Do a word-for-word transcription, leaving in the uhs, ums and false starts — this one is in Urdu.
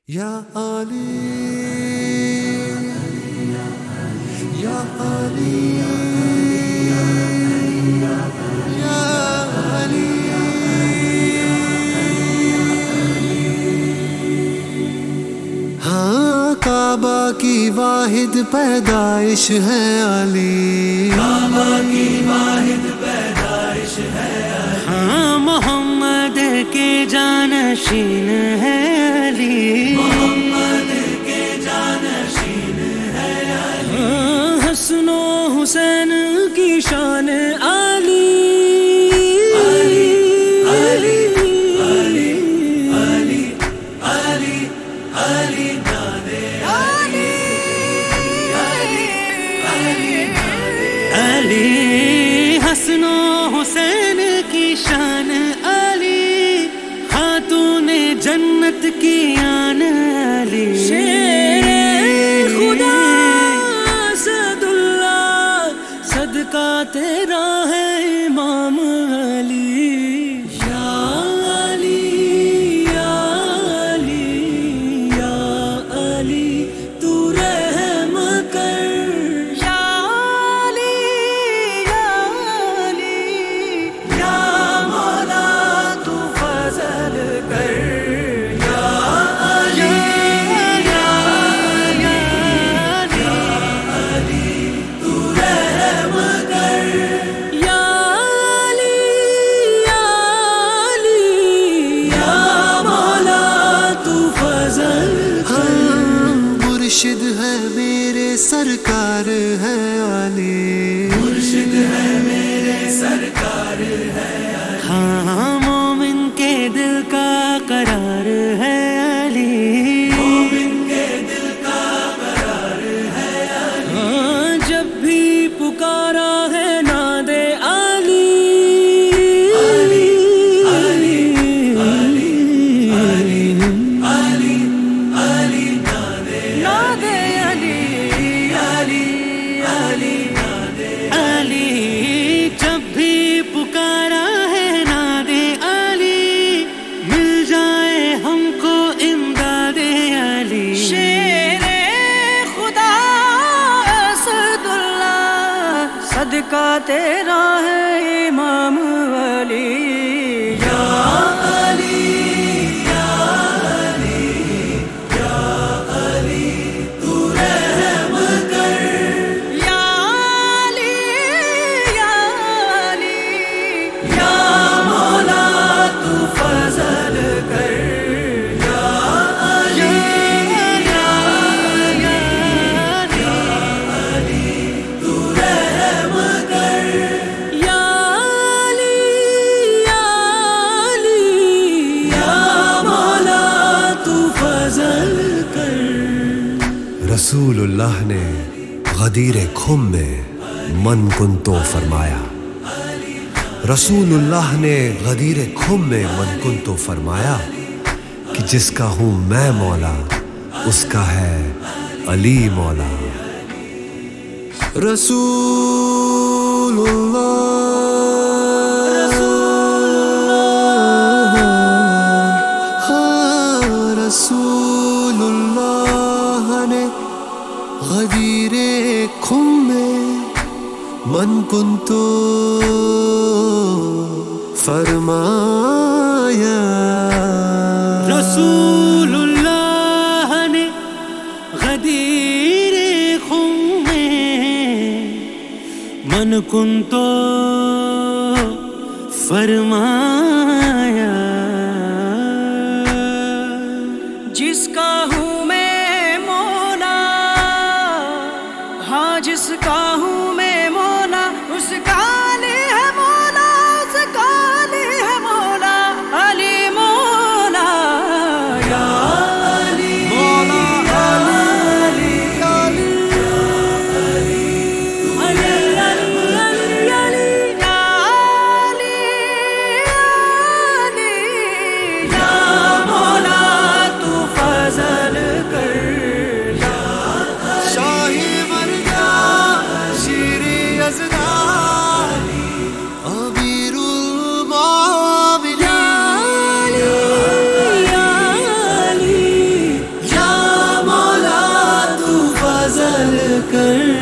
یا علی یا علی یا علی ہاں کعبہ کی واحد پیدائش ہے علی، کعبہ کی واحد پیدائش ہے علی، ہاں محمد کے جانشین ہے علی، محمد کے جانشین ہے علی، ہاں حسن و حسین کی شان علی، علی علی علی علی علی علی نادے علی علی علی نادے علی حسن و حسین کی شان علی، خاتون جنت کی آن علی، شیر خدا اسد اللہ صدقہ تیرا ہے امام علی، یا علی یا علی یا علی تو رحم کر، یا علی یا علی یا مولا تو فضل کر، یا علی یا علی تو رحم کر، یا علی یا علی یا مولا تو فضل ہاں مرشد ہے میرے سرکار ہے علی، مرشد ہے میرے سرکار ہے علی، ہاں مومن کے دل کا قرار ہے علی، مومن کے دل کا قرار ہے علی، ہاں جب بھی پکارا ہے ناد علی، علی علی علی علی علی علی نادے ناد علی علی علی نادے علی، جب بھی پکارا ہے ناد علی، مل جائے ہم کو امداد علی، شیر خدا اسد اللہ صدقہ تیرا ہے امام علی، یا علی یا علی یا علی تو رحم کر، یا علی یا علی یا مولا تو فضل کر، یا علی یا علی تو رحم کر، یا علی یا علی یا مولا تو فضل کر۔ رسول اللہ نے غدیر خم میں من کن تو فرمایا، رسول اللہ نے غدیر خم میں من کن تو فرمایا کہ جس کا ہوں میں مولا اس کا ہے علی مولا۔ رسول اللہ ہاں رسول اللہ نے غدیر خم میں من کن تو فرمایا، رسول اللہ نے غدیر خم میں من کن تو فرمایا، جس کا ہوں میں مولا، ہاں جس کا ہوں میں مولا اس کا علی ہے مولا، اس کا علی ہے مولا، علی مولا، یا علی مولا علی علی علی علی علی یا علی علی یا مولا تو فضل कर